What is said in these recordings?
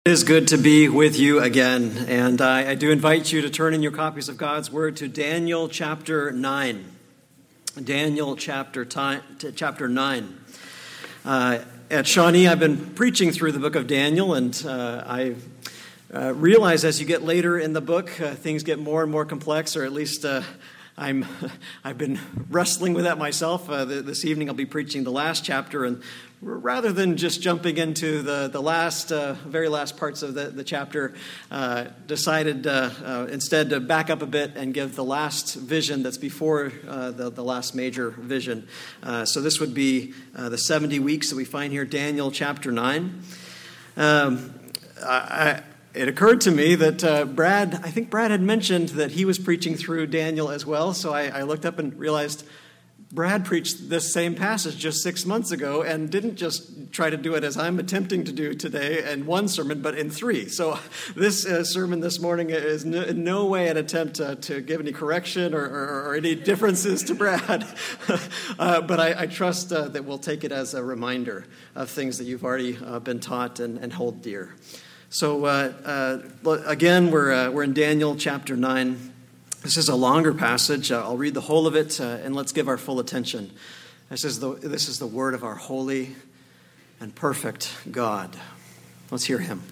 It is good to be with you again, and I do invite you to turn in your copies of God's Word to Daniel chapter 9. Daniel chapter 9. At Shawnee, I've been preaching through the book of Daniel, and I realize as you get later in the book, things get more and more complex, or at least I've been wrestling with that myself. This evening I'll be preaching the last chapter, and rather than just jumping into the very last parts of the chapter, decided instead to back up a bit and give the last vision that's before the last major vision. So this would be the 70 weeks that we find here, Daniel chapter 9. It occurred to me that I think Brad had mentioned that he was preaching through Daniel as well, so I looked up and realized Brad preached this same passage just 6 months ago and didn't just try to do it as I'm attempting to do today in one sermon, but in three. So this sermon this morning is in no way an attempt to give any correction or any differences to Brad. But I trust that we'll take it as a reminder of things that you've already been taught and hold dear. So again, we're in Daniel chapter 9. This is a longer passage. I'll read the whole of it, and let's give our full attention. This is the word of our holy and perfect God. Let's hear him.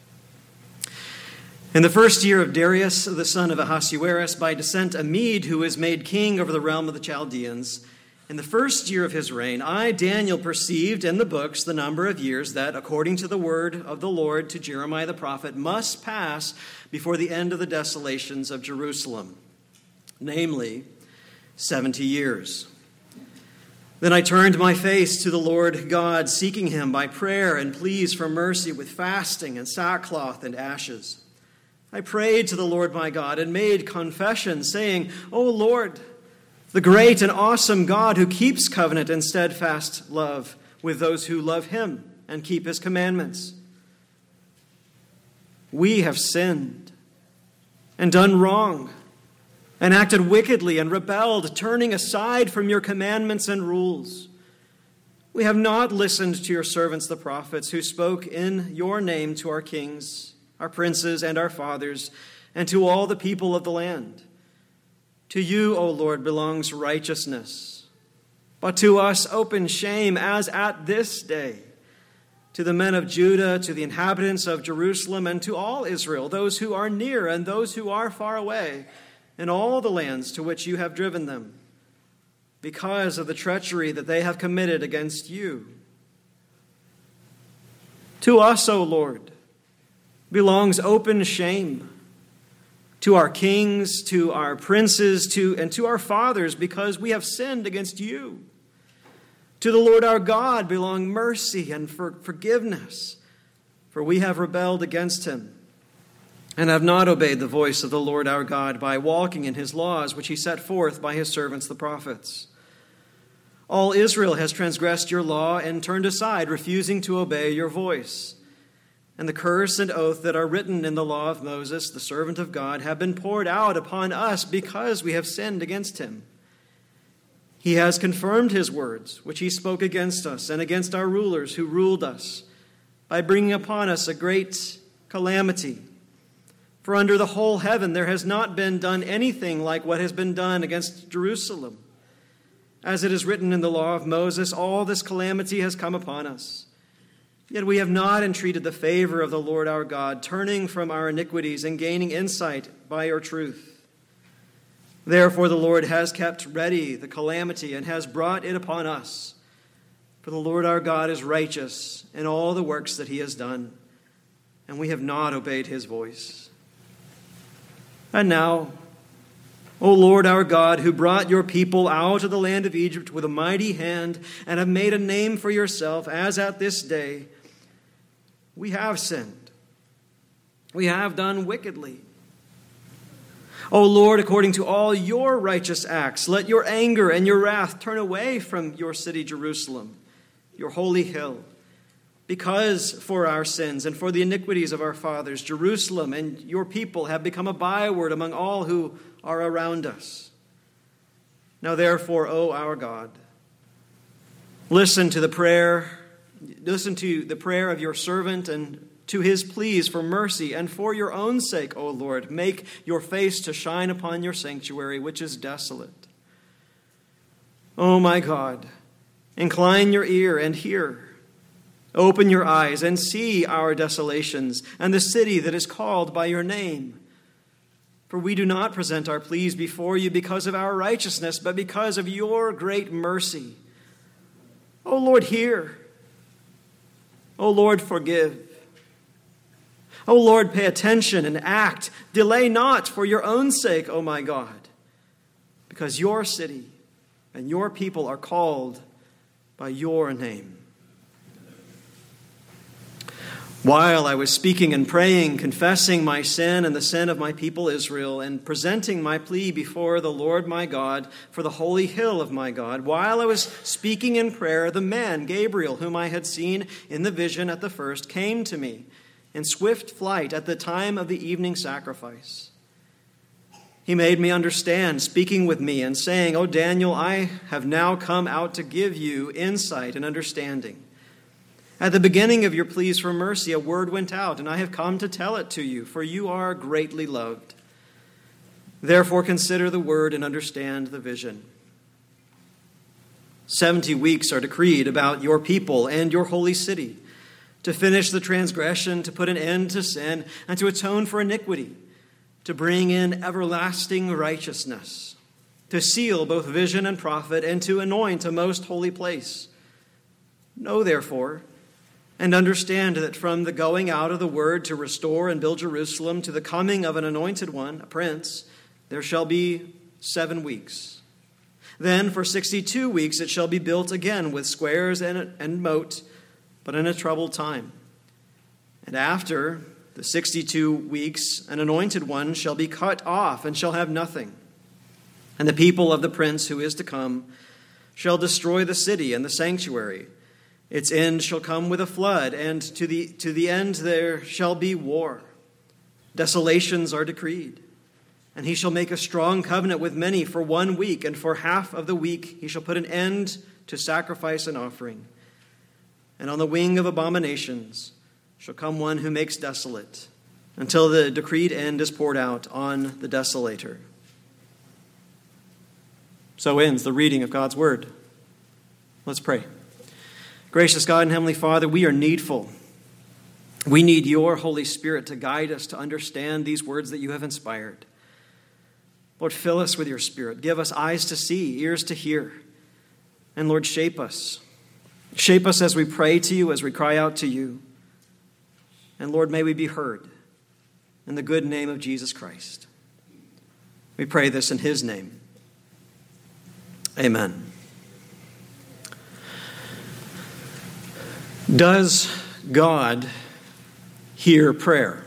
In the first year of Darius, the son of Ahasuerus, by descent a Mede, who was made king over the realm of the Chaldeans, in the first year of his reign, I, Daniel, perceived in the books the number of years that, according to the word of the Lord to Jeremiah the prophet, must pass before the end of the desolations of Jerusalem, namely 70 years. Then I turned my face to the Lord God, seeking him by prayer and pleas for mercy with fasting and sackcloth and ashes. I prayed to the Lord my God and made confession, saying, O Lord, the great and awesome God who keeps covenant and steadfast love with those who love him and keep his commandments. We have sinned and done wrong and acted wickedly and rebelled, turning aside from your commandments and rules. We have not listened to your servants, the prophets, who spoke in your name to our kings, our princes, and our fathers, and to all the people of the land. To you, O Lord, belongs righteousness, but to us open shame, as at this day. To the men of Judah, to the inhabitants of Jerusalem, and to all Israel, those who are near and those who are far away, in all the lands to which you have driven them, because of the treachery that they have committed against you. To us, O Lord, belongs open shame, to our kings, to our princes, and to our fathers, because we have sinned against you. To the Lord our God belong mercy and forgiveness, for we have rebelled against him, and have not obeyed the voice of the Lord our God by walking in his laws, which he set forth by his servants the prophets. All Israel has transgressed your law and turned aside, refusing to obey your voice. And the curse and oath that are written in the law of Moses, the servant of God, have been poured out upon us because we have sinned against him. He has confirmed his words, which he spoke against us and against our rulers who ruled us, by bringing upon us a great calamity. For under the whole heaven there has not been done anything like what has been done against Jerusalem. As it is written in the law of Moses, all this calamity has come upon us. Yet we have not entreated the favor of the Lord our God, turning from our iniquities and gaining insight by your truth. Therefore the Lord has kept ready the calamity and has brought it upon us. For the Lord our God is righteous in all the works that he has done, and we have not obeyed his voice. And now, O Lord our God, who brought your people out of the land of Egypt with a mighty hand and have made a name for yourself, as at this day, we have sinned. We have done wickedly. O Lord, according to all your righteous acts, let your anger and your wrath turn away from your city Jerusalem, your holy hill. Because for our sins and for the iniquities of our fathers, Jerusalem and your people have become a byword among all who are around us. Now therefore, O our God, listen to the prayer of your servant and to his pleas for mercy, and for your own sake, O Lord, make your face to shine upon your sanctuary, which is desolate. O my God, incline your ear and hear. Open your eyes and see our desolations and the city that is called by your name. For we do not present our pleas before you because of our righteousness, but because of your great mercy. O Lord, hear. O Lord, forgive. O Lord, pay attention and act. Delay not for your own sake, O my God, because your city and your people are called by your name. While I was speaking and praying, confessing my sin and the sin of my people Israel, and presenting my plea before the Lord my God for the holy hill of my God, while I was speaking in prayer, the man, Gabriel, whom I had seen in the vision at the first, came to me in swift flight at the time of the evening sacrifice. He made me understand, speaking with me and saying, O Daniel, I have now come out to give you insight and understanding. At the beginning of your pleas for mercy, a word went out, and I have come to tell it to you, for you are greatly loved. Therefore consider the word and understand the vision. 70 weeks are decreed about your people and your holy city, to finish the transgression, to put an end to sin, and to atone for iniquity, to bring in everlasting righteousness, to seal both vision and prophet, and to anoint a most holy place. Know, therefore, and understand that from the going out of the word to restore and build Jerusalem to the coming of an anointed one, a prince, there shall be 7 weeks. Then for 62 weeks it shall be built again with squares and moat, but in a troubled time. And after the 62 weeks, an anointed one shall be cut off and shall have nothing. And the people of the prince who is to come shall destroy the city and the sanctuary. Its end shall come with a flood, and to the end there shall be war. Desolations are decreed. And he shall make a strong covenant with many for 1 week, and for half of the week he shall put an end to sacrifice and offering. And on the wing of abominations shall come one who makes desolate, until the decreed end is poured out on the desolator. So ends the reading of God's word. Let's pray. Gracious God and Heavenly Father, we are needful. We need your Holy Spirit to guide us to understand these words that you have inspired. Lord, fill us with your Spirit. Give us eyes to see, ears to hear. And Lord, shape us. Shape us as we pray to you, as we cry out to you. And Lord, may we be heard in the good name of Jesus Christ. We pray this in his name. Amen. Does God hear prayer?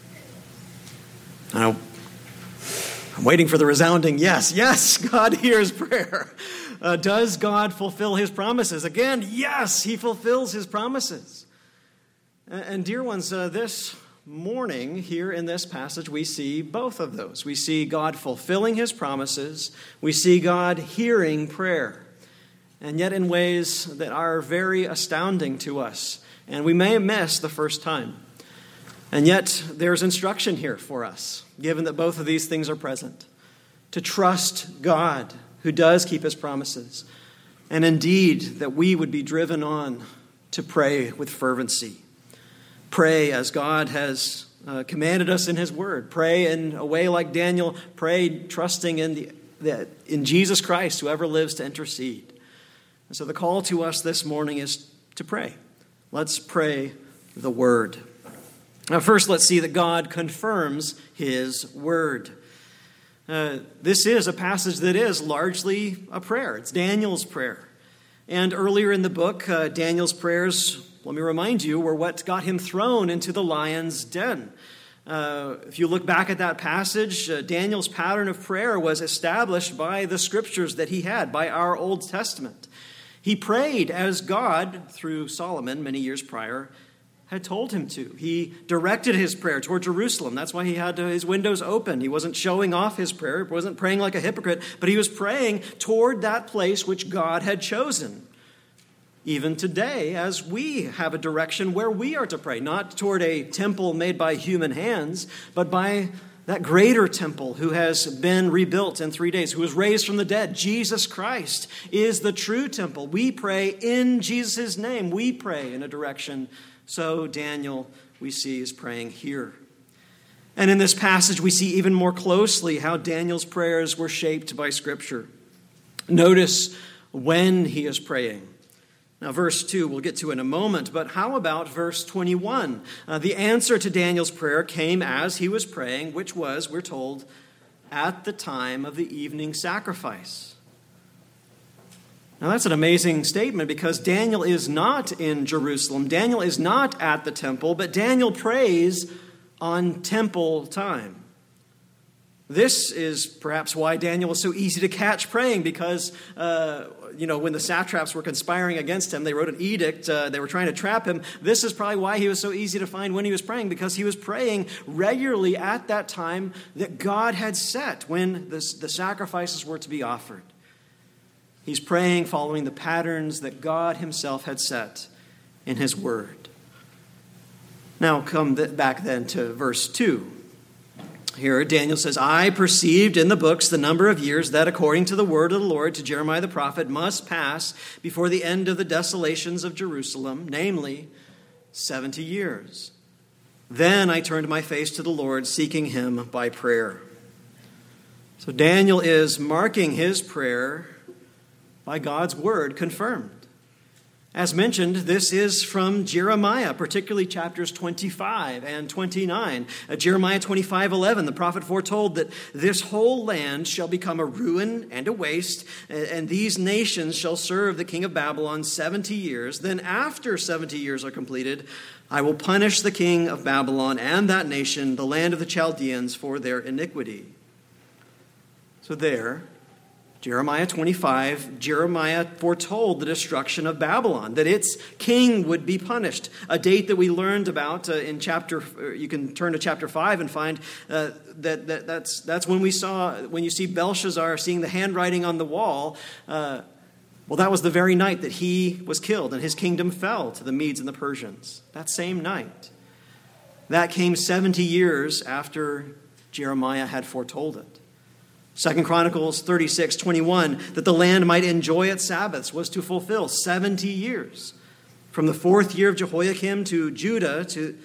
I'm waiting for the resounding yes. Yes, God hears prayer. Does God fulfill his promises? Again, yes, he fulfills his promises. And dear ones, this morning here in this passage, we see both of those. We see God fulfilling his promises. We see God hearing prayer. And yet in ways that are very astounding to us. And we may miss the first time. And yet there's instruction here for us, given that both of these things are present. To trust God, who does keep his promises. And indeed, that we would be driven on to pray with fervency. Pray as God has commanded us in his word. Pray in a way like Daniel prayed, trusting in Jesus Christ, who ever lives to intercede. And so the call to us this morning is to pray. Let's pray the word. Now first, let's see that God confirms his word. This is a passage that is largely a prayer. It's Daniel's prayer. And earlier in the book, Daniel's prayers, let me remind you, were what got him thrown into the lion's den. If you look back at that passage, Daniel's pattern of prayer was established by the scriptures that he had, by our Old Testament. He prayed as God, through Solomon many years prior, had told him to. He directed his prayer toward Jerusalem. That's why he had his windows open. He wasn't showing off his prayer. He wasn't praying like a hypocrite, but he was praying toward that place which God had chosen. even today, as we have a direction where we are to pray, not toward a temple made by human hands, but by that greater temple who has been rebuilt in 3 days, who was raised from the dead. Jesus Christ is the true temple. We pray in Jesus' name. We pray in a direction. So Daniel, we see, is praying here. And in this passage, we see even more closely how Daniel's prayers were shaped by Scripture. Notice when he is praying. Now, verse 2 we'll get to in a moment, but how about verse 21? The answer to Daniel's prayer came as he was praying, which was, we're told, at the time of the evening sacrifice. Now, that's an amazing statement because Daniel is not in Jerusalem. Daniel is not at the temple, but Daniel prays on temple time. This is perhaps why Daniel was so easy to catch praying because, when the satraps were conspiring against him, they wrote an edict. They were trying to trap him. This is probably why he was so easy to find when he was praying, because he was praying regularly at that time that God had set when the sacrifices were to be offered. He's praying following the patterns that God himself had set in his word. Now come back then to verse 2. Here, Daniel says, I perceived in the books the number of years that, according to the word of the Lord to Jeremiah the prophet, must pass before the end of the desolations of Jerusalem, namely 70 years. Then I turned my face to the Lord, seeking him by prayer. So Daniel is marking his prayer by God's word confirmed. As mentioned, this is from Jeremiah, particularly chapters 25 and 29. Jeremiah 25:11, the prophet foretold that this whole land shall become a ruin and a waste, and these nations shall serve the king of Babylon 70 years. Then after 70 years are completed, I will punish the king of Babylon and that nation, the land of the Chaldeans, for their iniquity. So there, Jeremiah 25, Jeremiah foretold the destruction of Babylon, that its king would be punished, a date that we learned about in you can turn to chapter 5 and find that's when you see Belshazzar seeing the handwriting on the wall. That was the very night that he was killed and his kingdom fell to the Medes and the Persians. That same night. That came 70 years after Jeremiah had foretold it. 2 Chronicles 36:21, that the land might enjoy its Sabbaths, was to fulfill 70 years. From the 4th year of Jehoiakim of Judah to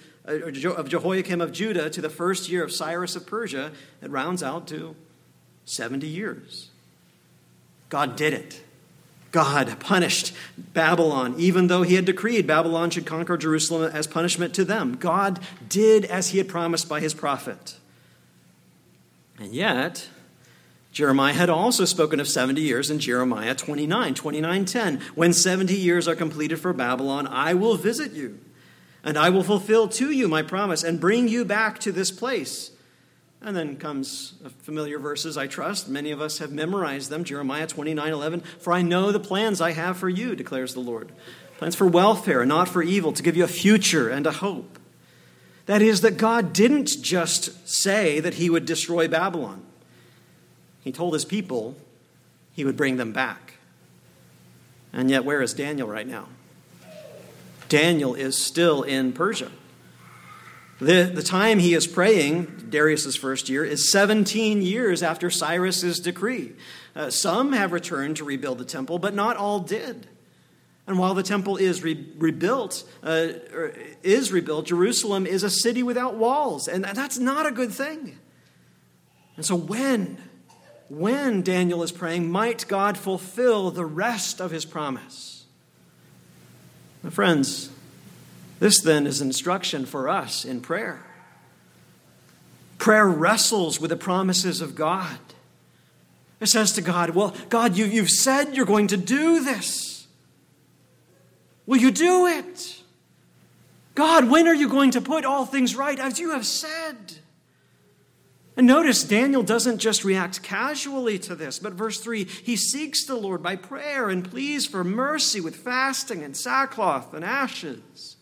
the 1st year of Cyrus of Persia, it rounds out to 70 years. God did it. God punished Babylon, even though he had decreed Babylon should conquer Jerusalem as punishment to them. God did as he had promised by his prophet. And yet, Jeremiah had also spoken of 70 years in Jeremiah 29:10. When 70 years are completed for Babylon, I will visit you, and I will fulfill to you my promise and bring you back to this place. And then comes familiar verses, I trust. Many of us have memorized them. Jeremiah 29:11. For I know the plans I have for you, declares the Lord. Plans for welfare and not for evil, to give you a future and a hope. That is, that God didn't just say that he would destroy Babylon. He told his people he would bring them back. And yet, where is Daniel right now? Daniel is still in Persia. The time he is praying, Darius' first year, is 17 years after Cyrus' decree. Some have returned to rebuild the temple, but not all did. And while the temple is rebuilt, Jerusalem is a city without walls, and that's not a good thing. And so when Daniel is praying, might God fulfill the rest of his promise? My friends, this then is instruction for us in prayer. Prayer wrestles with the promises of God. It says to God, well, God, you've said you're going to do this. Will you do it? God, when are you going to put all things right as you have said? And notice, Daniel doesn't just react casually to this, but verse 3, he seeks the Lord by prayer and pleas for mercy with fasting and sackcloth and ashes.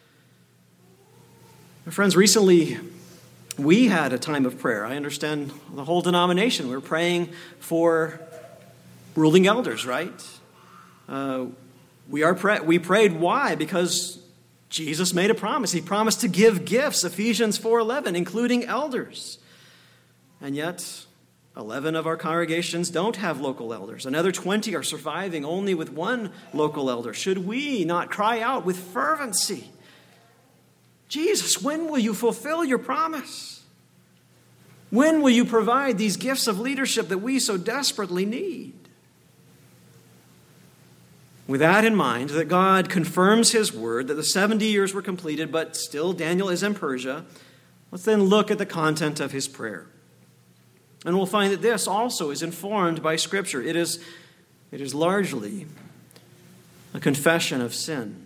My friends, recently we had a time of prayer. I understand the whole denomination. We were praying for ruling elders, right? We prayed why? Because Jesus made a promise. He promised to give gifts, Ephesians 4:11, including elders. And yet, 11 of our congregations don't have local elders. Another 20 are surviving only with one local elder. Should we not cry out with fervency, Jesus, when will you fulfill your promise? When will you provide these gifts of leadership that we so desperately need? With that in mind, that God confirms his word, that the 70 years were completed, but still Daniel is in Persia, let's then look at the content of his prayer. And we'll find that this also is informed by Scripture. It is largely a confession of sin.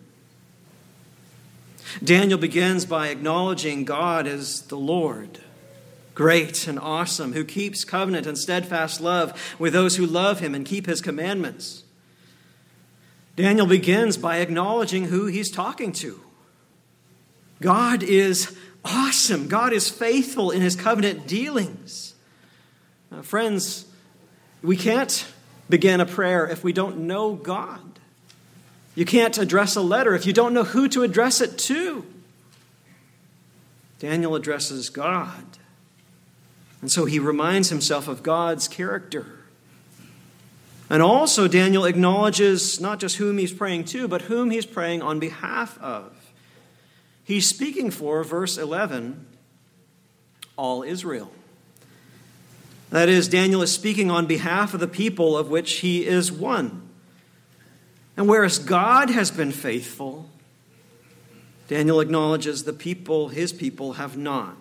Daniel begins by acknowledging God as the Lord, great and awesome, who keeps covenant and steadfast love with those who love him and keep his commandments. Daniel begins by acknowledging who he's talking to. God is awesome. God is faithful in his covenant dealings. Friends, we can't begin a prayer if we don't know God. You can't address a letter if you don't know who to address it to. Daniel addresses God. And so he reminds himself of God's character. And also Daniel acknowledges not just whom he's praying to, but whom he's praying on behalf of. He's speaking for, verse 11, all Israel. That is, Daniel is speaking on behalf of the people of which he is one. And whereas God has been faithful, Daniel acknowledges the people, his people, have not.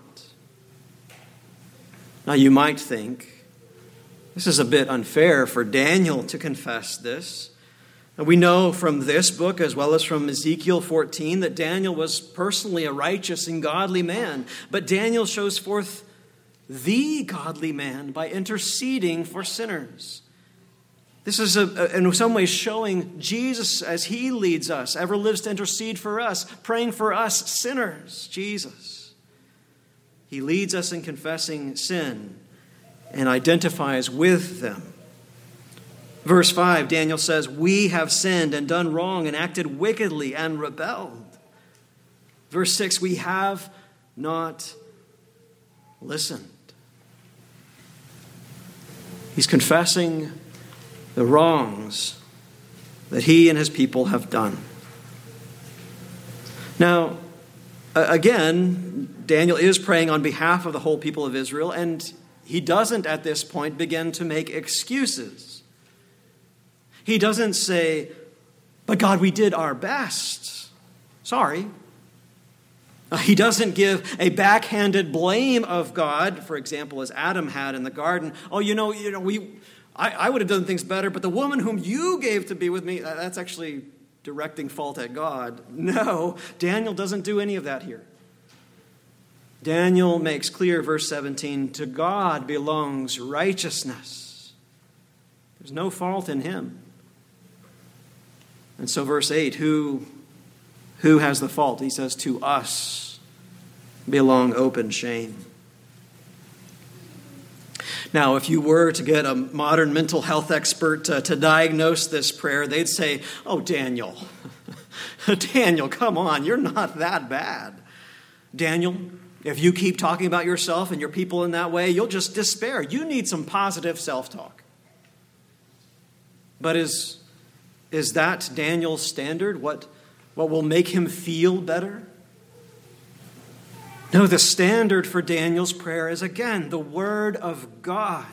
Now you might think, this is a bit unfair for Daniel to confess this. And we know from this book, as well as from Ezekiel 14, that Daniel was personally a righteous and godly man. But Daniel shows forth the godly man by interceding for sinners. This is in some ways showing Jesus as he leads us, ever lives to intercede for us, praying for us sinners, Jesus. He leads us in confessing sin and identifies with them. Verse 5, Daniel says, we have sinned and done wrong and acted wickedly and rebelled. Verse 6, we have not listened. He's confessing the wrongs that he and his people have done. Now, again, Daniel is praying on behalf of the whole people of Israel, and he doesn't at this point begin to make excuses. He doesn't say, but God, we did our best. Sorry. He doesn't give a backhanded blame of God, for example, as Adam had in the garden. Oh, I would have done things better, but the woman whom you gave to be with me, that's actually directing fault at God. No, Daniel doesn't do any of that here. Daniel makes clear, verse 17, to God belongs righteousness. There's no fault in him. And so verse 8, who has the fault? He says, to us belong open shame. Now, if you were to get a modern mental health expert to diagnose this prayer, they'd say, oh, Daniel, Daniel, come on, you're not that bad. Daniel, if you keep talking about yourself and your people in that way, you'll just despair. You need some positive self-talk. But is that Daniel's standard? What will make him feel better? No, the standard for Daniel's prayer is, again, the word of God.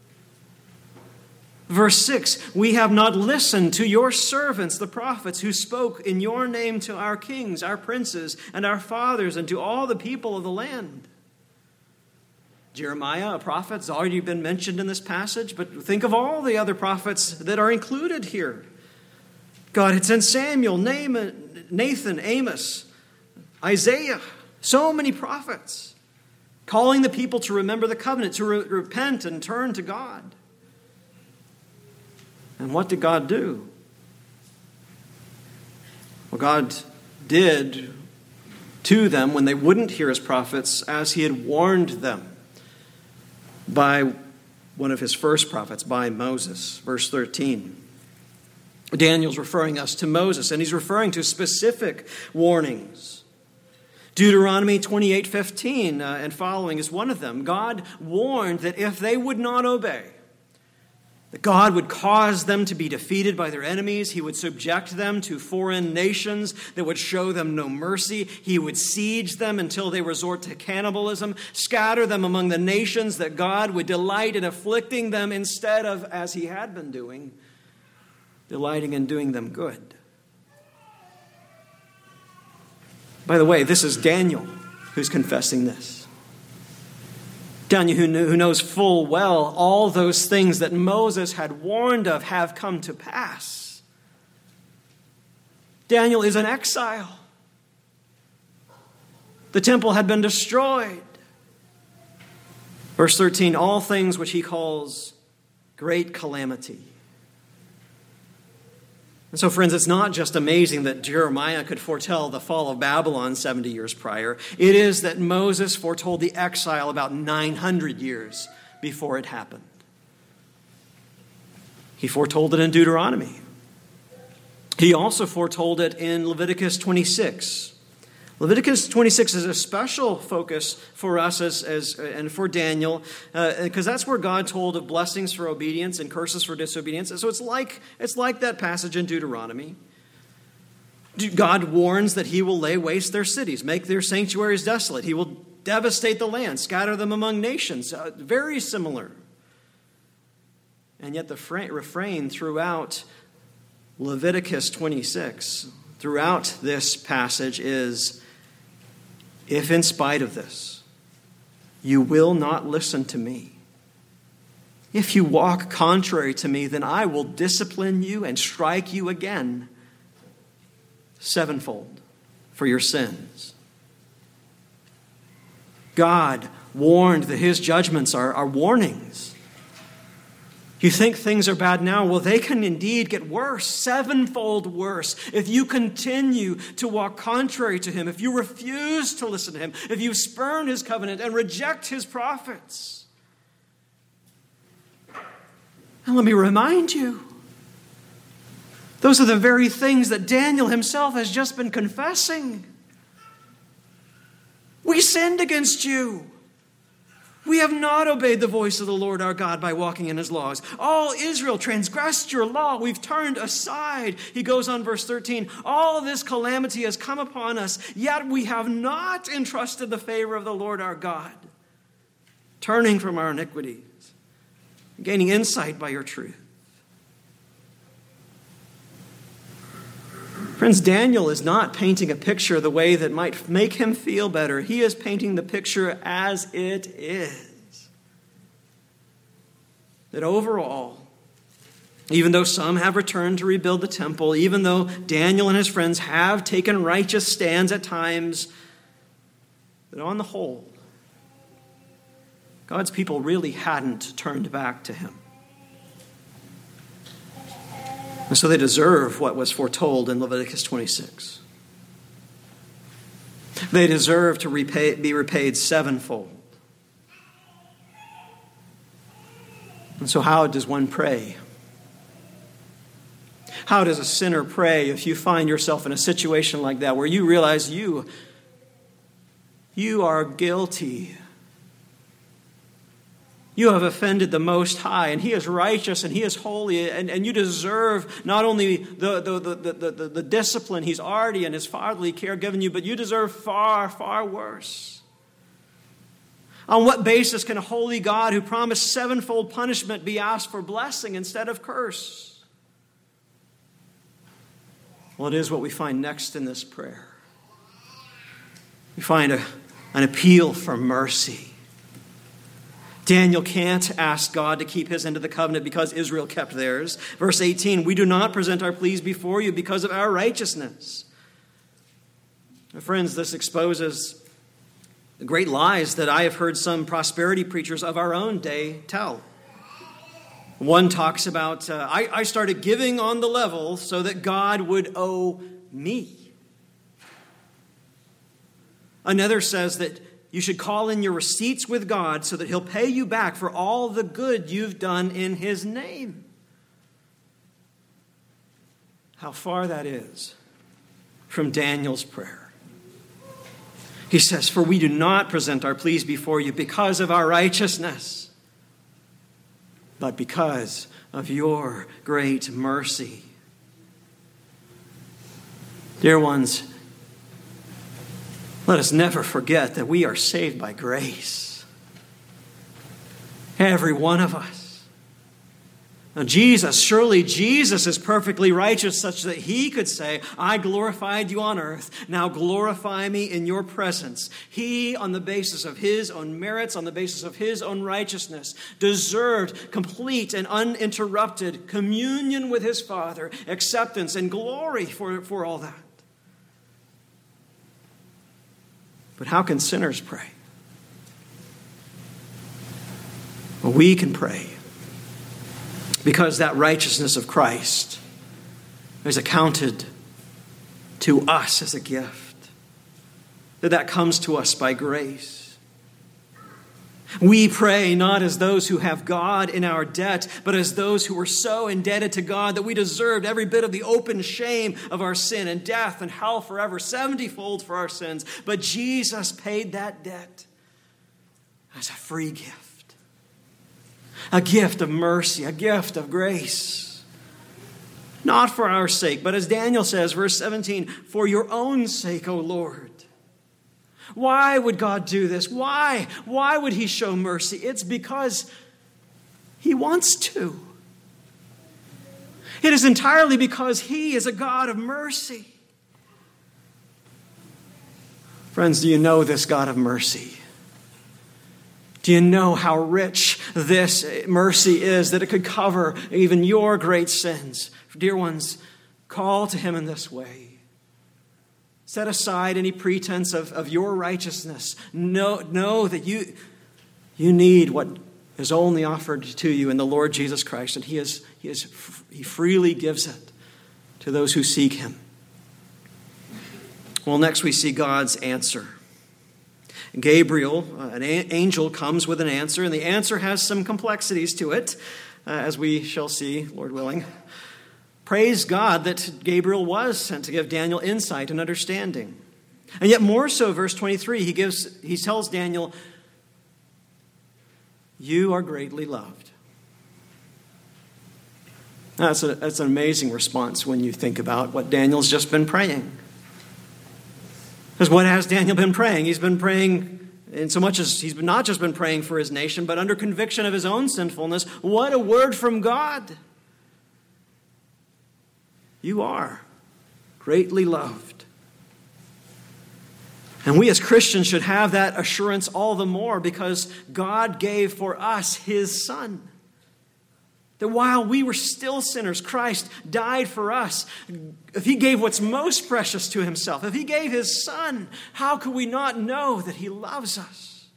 Verse 6, we have not listened to your servants, the prophets, who spoke in your name to our kings, our princes, and our fathers, and to all the people of the land. Jeremiah, a prophet, has already been mentioned in this passage, but think of all the other prophets that are included here. God had sent Samuel, Nathan, Amos, Isaiah, so many prophets, calling the people to remember the covenant, to repent and turn to God. And what did God do? Well, God did to them when they wouldn't hear his prophets, as he had warned them by one of his first prophets, by Moses. Verse 13. Daniel's referring us to Moses, and he's referring to specific warnings. Deuteronomy 28:15 and following is one of them. God warned that if they would not obey, that God would cause them to be defeated by their enemies. He would subject them to foreign nations that would show them no mercy. He would siege them until they resort to cannibalism, scatter them among the nations, that God would delight in afflicting them instead of, as he had been doing, delighting in doing them good. By the way, this is Daniel who's confessing this. Daniel, who knows full well all those things that Moses had warned of have come to pass. Daniel is in exile. The temple had been destroyed. Verse 13, all things which he calls great calamity. And so, friends, it's not just amazing that Jeremiah could foretell the fall of Babylon 70 years prior. It is that Moses foretold the exile about 900 years before it happened. He foretold it in Deuteronomy. He also foretold it in Leviticus 26. Leviticus 26 is a special focus for us and for Daniel, because that's where God told of blessings for obedience and curses for disobedience. And so it's like that passage in Deuteronomy. God warns that he will lay waste their cities, make their sanctuaries desolate. He will devastate the land, scatter them among nations. Very similar. And yet the refrain throughout Leviticus 26, throughout this passage is, if in spite of this, you will not listen to me, if you walk contrary to me, then I will discipline you and strike you again sevenfold for your sins. God warned that his judgments are warnings. You think things are bad now? Well, they can indeed get worse, sevenfold worse, if you continue to walk contrary to him, if you refuse to listen to him, if you spurn his covenant and reject his prophets. And let me remind you, those are the very things that Daniel himself has just been confessing. We sinned against you. We have not obeyed the voice of the Lord our God by walking in his laws. All Israel transgressed your law. We've turned aside. He goes on, verse 13. All this calamity has come upon us, yet we have not entrusted the favor of the Lord our God, turning from our iniquities, gaining insight by your truth. Friends, Daniel is not painting a picture the way that might make him feel better. He is painting the picture as it is. That overall, even though some have returned to rebuild the temple, even though Daniel and his friends have taken righteous stands at times, that on the whole, God's people really hadn't turned back to him. And so they deserve what was foretold in Leviticus 26. They deserve to be repaid sevenfold. And so how does one pray? How does a sinner pray if you find yourself in a situation like that, where you realize you are guilty? You have offended the Most High, and he is righteous, and he is holy, and you deserve not only the discipline he's already in his fatherly care given you, but you deserve far, far worse. On what basis can a holy God who promised sevenfold punishment be asked for blessing instead of curse? Well, it is what we find next in this prayer. We find an appeal for mercy. Daniel can't ask God to keep his end of the covenant because Israel kept theirs. Verse 18, we do not present our pleas before you because of our righteousness. My friends, this exposes the great lies that I have heard some prosperity preachers of our own day tell. One talks about, I started giving on the level so that God would owe me. Another says that you should call in your receipts with God so that he'll pay you back for all the good you've done in his name. how far that is from Daniel's prayer. He says, "For we do not present our pleas before you because of our righteousness, but because of your great mercy." Dear ones, let us never forget that we are saved by grace. Every one of us. Now surely Jesus is perfectly righteous such that he could say, "I glorified you on earth, now glorify me in your presence." He, on the basis of his own merits, on the basis of his own righteousness, deserved complete and uninterrupted communion with his Father, acceptance and glory for all that. But how can sinners pray? Well, we can pray because that righteousness of Christ is accounted to us as a gift. That comes to us by grace. We pray not as those who have God in our debt, but as those who were so indebted to God that we deserved every bit of the open shame of our sin and death and hell forever, 70-fold for our sins. But Jesus paid that debt as a free gift. A gift of mercy, a gift of grace. Not for our sake, but as Daniel says, verse 17, "For your own sake, O Lord." Why would God do this? Why? Why would he show mercy? It's because he wants to. It is entirely because he is a God of mercy. Friends, do you know this God of mercy? Do you know how rich this mercy is, that it could cover even your great sins? Dear ones, call to him in this way. Set aside any pretense of your righteousness. Know that you need what is only offered to you in the Lord Jesus Christ, and he freely gives it to those who seek him. Well, next we see God's answer. Gabriel, an angel, comes with an answer, and the answer has some complexities to it, as we shall see, Lord willing. Praise God that Gabriel was sent to give Daniel insight and understanding. And yet more so, verse 23, he tells Daniel, "You are greatly loved." That's an amazing response when you think about what Daniel's just been praying. Because what has Daniel been praying? He's been praying in so much as he's not just been praying for his nation, but under conviction of his own sinfulness. What a word from God! You are greatly loved. And we as Christians should have that assurance all the more because God gave for us his Son. That while we were still sinners, Christ died for us. If he gave what's most precious to himself, if he gave his Son, how could we not know that he loves us?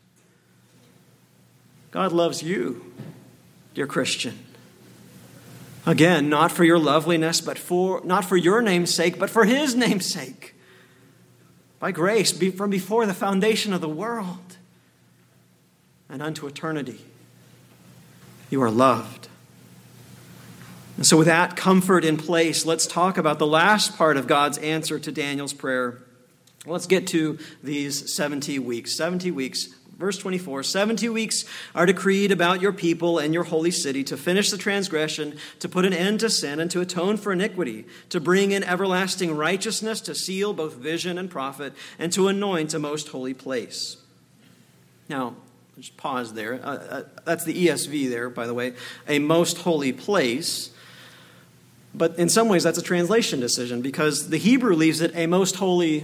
God loves you, dear Christian. Again, not for your loveliness, not for your name's sake, but for his name's sake. By grace, from before the foundation of the world and unto eternity, you are loved. And so with that comfort in place, let's talk about the last part of God's answer to Daniel's prayer. Let's get to these 70 weeks. 70 weeks. Verse 24, 70 weeks are decreed about your people and your holy city to finish the transgression, to put an end to sin, and to atone for iniquity, to bring in everlasting righteousness, to seal both vision and prophet, and to anoint a most holy place. Now, just pause there. That's the ESV there, by the way. A most holy place. But in some ways, that's a translation decision because the Hebrew leaves it a most holy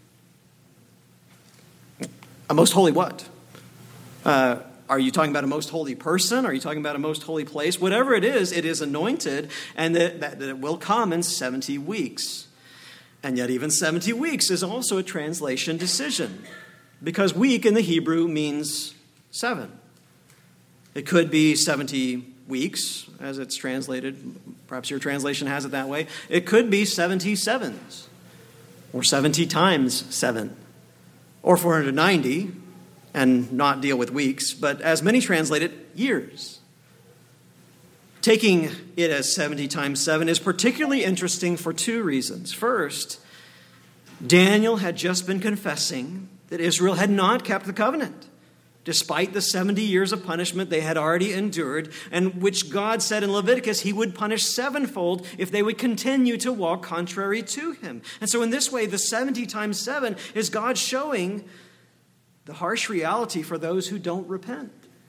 what? Are you talking about a most holy person? Are you talking about a most holy place? Whatever it is anointed, and that it will come in 70 weeks. And yet even 70 weeks is also a translation decision, because week in the Hebrew means 7. It could be 70 weeks, as it's translated. Perhaps your translation has it that way. It could be 70 sevens, or 70 times 7, or 490, and not deal with weeks, but as many translate it, years. taking it as 70 times 7 is particularly interesting for two reasons. First, Daniel had just been confessing that Israel had not kept the covenant, despite the 70 years of punishment they had already endured, and which God said in Leviticus he would punish sevenfold if they would continue to walk contrary to him. And so in this way, the 70 times 7 is God showing the harsh reality for those who don't repent.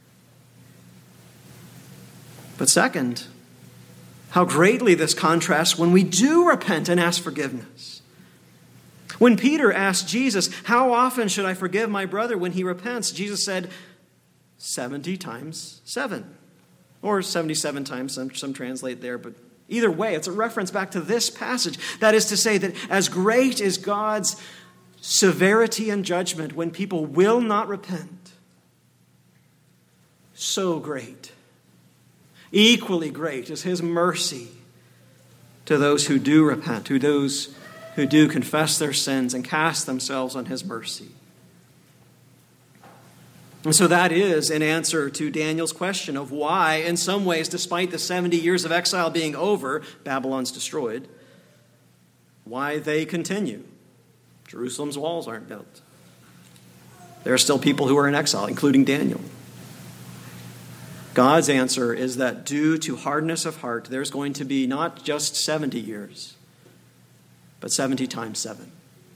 But second, how greatly this contrasts when we do repent and ask forgiveness. When Peter asked Jesus, "How often should I forgive my brother when he repents?" Jesus said, 70 times 7. Or 77 times, some translate there, but either way, it's a reference back to this passage. That is to say that as great is God's severity and judgment when people will not repent, so great, equally great is his mercy to those who do repent, to those who do confess their sins and cast themselves on his mercy. And so that is an answer to Daniel's question of why, in some ways, despite the 70 years of exile being over, Babylon's destroyed, why they continue. Jerusalem's walls aren't built. There are still people who are in exile, including Daniel. God's answer is that due to hardness of heart, there's going to be not just 70 years, but 70 times 7.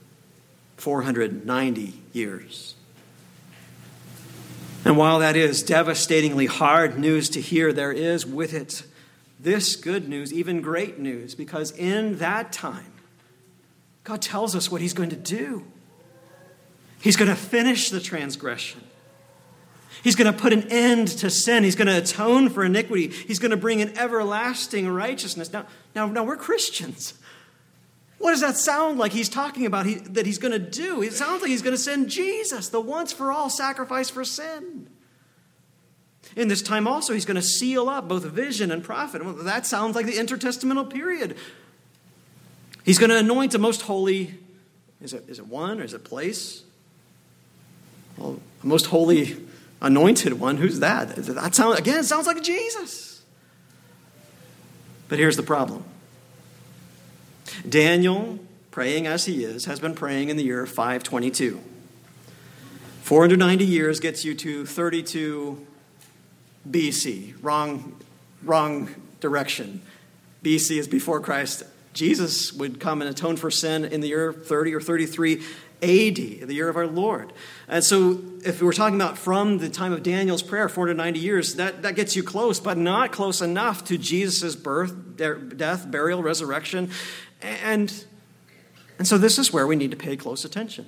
490 years. And while that is devastatingly hard news to hear, there is with it this good news, even great news, because in that time, God tells us what he's going to do. He's going to finish the transgression. He's going to put an end to sin. He's going to atone for iniquity. He's going to bring an everlasting righteousness. Now we're Christians. What does that sound like he's talking about that he's going to do? It sounds like he's going to send Jesus, the once-for-all sacrifice for sin. In this time also, he's going to seal up both vision and prophet. Well, that sounds like the intertestamental period. He's going to anoint the most holy, is it one or is it place? Well, the most holy anointed one, who's that? It sounds like Jesus. But here's the problem. Daniel, praying as he is, has been praying in the year 522. 490 years gets you to 32 BC. Wrong direction. BC is before Christ. Jesus would come and atone for sin in the year 30 or 33 AD, the year of our Lord. And so if we're talking about from the time of Daniel's prayer, 490 years, that gets you close, but not close enough to Jesus' birth, death, burial, resurrection. And so this is where we need to pay close attention.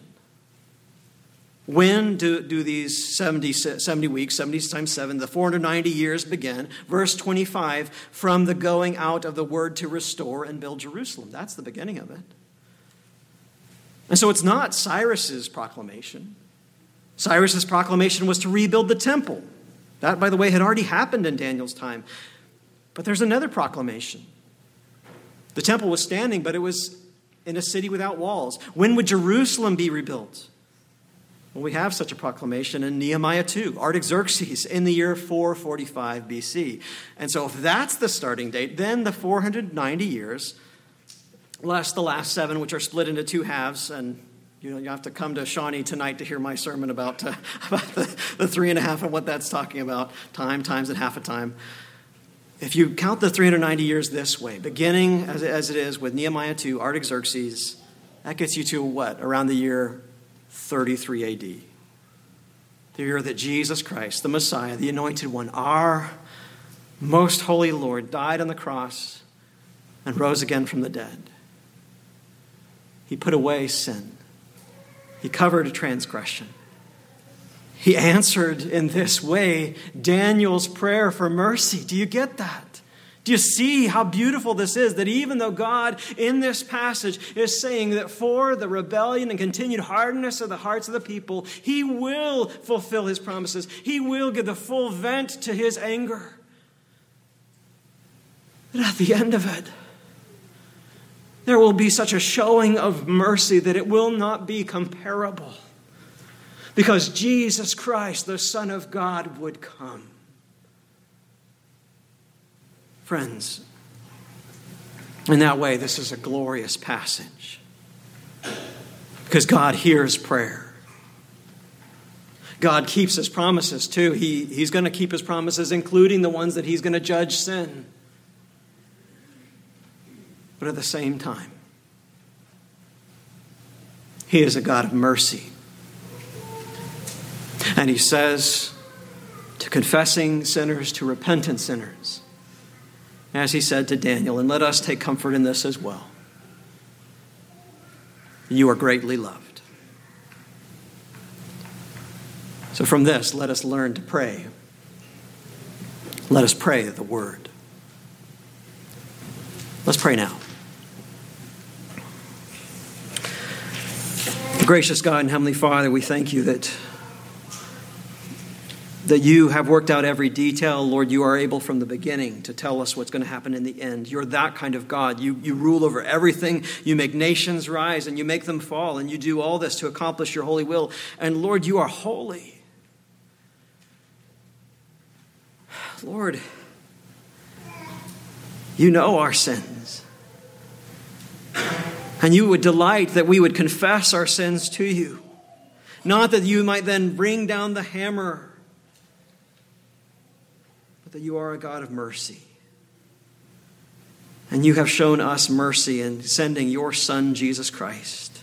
When do these 70 weeks, 70 times 7, the 490 years begin? Verse 25, from the going out of the word to restore and build Jerusalem. That's the beginning of it. And so it's not Cyrus's proclamation. Cyrus's proclamation was to rebuild the temple. That, by the way, had already happened in Daniel's time. But there's another proclamation. The temple was standing, but it was in a city without walls. When would Jerusalem be rebuilt? Well, we have such a proclamation in Nehemiah 2, Artaxerxes, in the year 445 BC. And so if that's the starting date, then the 490 years, less the last 7, which are split into 2 halves, and you have to come to Shawnee tonight to hear my sermon about the 3.5 and what that's talking about, time, times, and half a time. If you count the 390 years this way, beginning as it is with Nehemiah 2, Artaxerxes, that gets you to what? Around the year 33 AD. The year that Jesus Christ, the Messiah, the Anointed One, our most holy Lord, died on the cross and rose again from the dead. He put away sin. He covered a transgression. He answered in this way Daniel's prayer for mercy. Do you get that? Do you see how beautiful this is? That even though God in this passage is saying that for the rebellion and continued hardness of the hearts of the people, he will fulfill his promises. He will give the full vent to his anger. But at the end of it, there will be such a showing of mercy that it will not be comparable. Because Jesus Christ, the Son of God, would come. Friends, in that way, this is a glorious passage because God hears prayer. God keeps his promises too. He's going to keep his promises, including the ones that he's going to judge sin. But at the same time, he is a God of mercy. And he says to confessing sinners, to repentant sinners, as he said to Daniel, and let us take comfort in this as well, you are greatly loved. So from this, let us learn to pray. Let us pray the word. Let's pray now. Gracious God and Heavenly Father, we thank you that you have worked out every detail. Lord, you are able from the beginning to tell us what's going to happen in the end. You're that kind of God. You rule over everything. You make nations rise and you make them fall. And you do all this to accomplish your holy will. And Lord, you are holy. Lord, you know our sins. And you would delight that we would confess our sins to you. Not that you might then bring down the hammer, but that you are a God of mercy. And you have shown us mercy in sending your Son, Jesus Christ.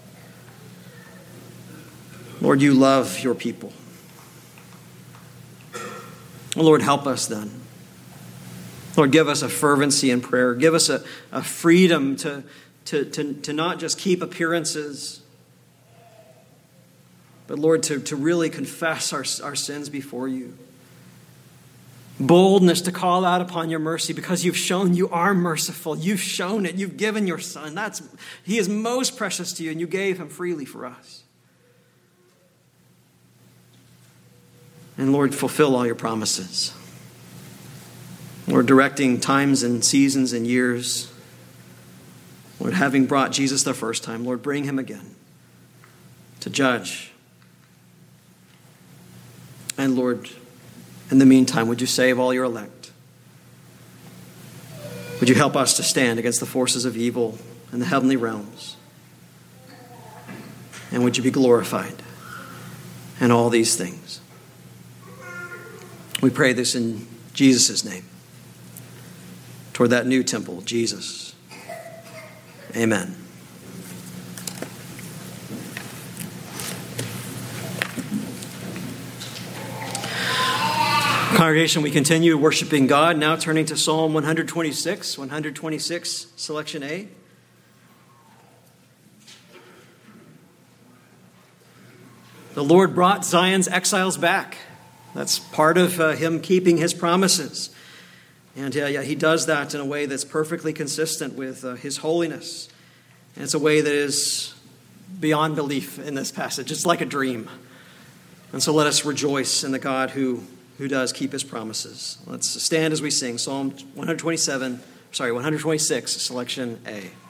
Lord, you love your people. Lord, help us then. Lord, give us a fervency in prayer. Give us a freedom to not just keep appearances, but Lord, to really confess our sins before you. Boldness to call out upon your mercy because you've shown you are merciful. You've shown it. You've given your Son. He is most precious to you, and you gave him freely for us. And Lord, fulfill all your promises. Lord, directing times and seasons and years. Lord, having brought Jesus the first time, Lord, bring him again to judge. And Lord, in the meantime, would you save all your elect? Would you help us to stand against the forces of evil in the heavenly realms? And would you be glorified in all these things? We pray this in Jesus' name. Toward that new temple, Jesus. Amen. Congregation, we continue worshiping God, now turning to Psalm 126, selection A. The Lord brought Zion's exiles back. That's part of him keeping his promises. And he does that in a way that's perfectly consistent with his holiness. And it's a way that is beyond belief in this passage. It's like a dream. And so let us rejoice in the God who does keep his promises. Let's stand as we sing Psalm 126, selection A.